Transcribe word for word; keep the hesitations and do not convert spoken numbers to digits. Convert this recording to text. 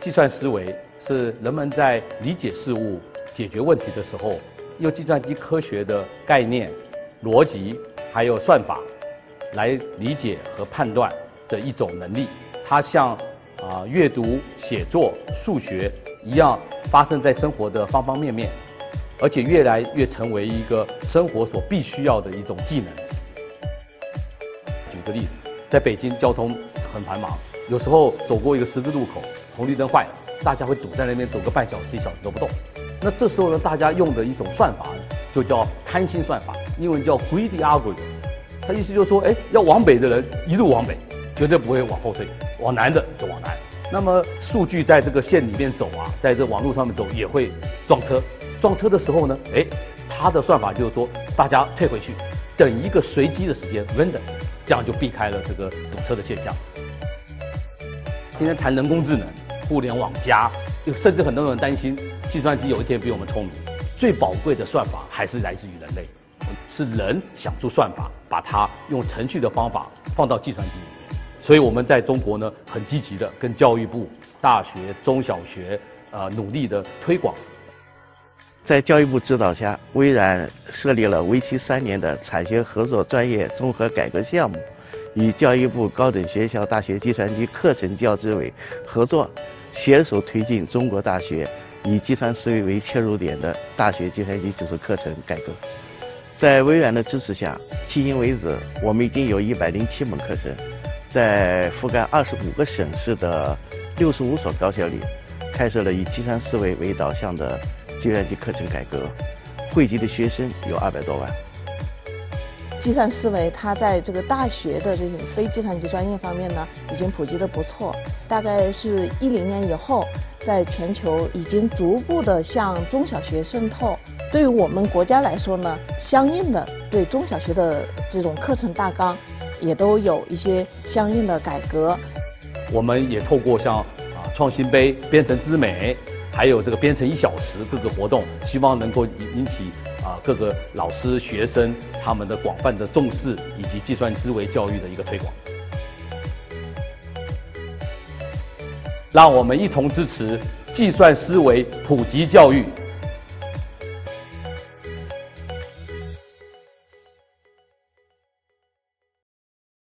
计算思维是人们在理解事物、解决问题的时候，用计算机科学的概念、逻辑还有算法来理解和判断的一种能力。它像啊、呃、阅读、写作、数学一样，发生在生活的方方面面，而且越来越成为一个生活所必须要的一种技能。举个例子，在北京交通很繁忙，有时候走过一个十字路口，红绿灯坏了，大家会堵在那边堵个半小时、一小时都不动。那这时候呢，大家用的一种算法就叫贪心算法，英文叫 greedy algorithm。它意思就是说，哎，要往北的人一路往北，绝对不会往后退；往南的就往南。那么数据在这个线里面走啊，在这网络上面走也会撞车。撞车的时候呢，哎，它的算法就是说，大家退回去，等一个随机的时间 random， 这样就避开了这个堵车的现象。今天谈人工智能、互联网加，甚至很多人担心计算机有一天比我们聪明。最宝贵的算法还是来自于人类，是人想出算法，把它用程序的方法放到计算机里面。所以我们在中国呢，很积极的跟教育部、大学、中小学呃努力的推广。 在教育部指导下，微软设立了为期三年的产学合作专业综合改革项目，与教育部高等学校大学计算机课程教资委合作，携手推进中国大学以计算思维为切入点的大学计算机技术课程改革。在微软的支持下，迄今为止，我们已经有一百零七门课程，在覆盖二十五个省市的六十五所高校里，开设了以计算思维为导向的计算机课程改革，汇集的学生有二百多万。 计算思维它在这个大学的这种非计算机专业方面呢，已经普及得不错。大概是一零年以后，在全球已经逐步的向中小学渗透。对于我们国家来说呢，相应的对中小学的这种课程大纲，也都有一些相应的改革。 我们也透过像啊创新杯、编程之美，还有这个编程一小时各个活动，希望能够引起啊各个老师、学生他们的广泛的重视，以及计算思维教育的一个推广。让我们一同支持计算思维普及教育。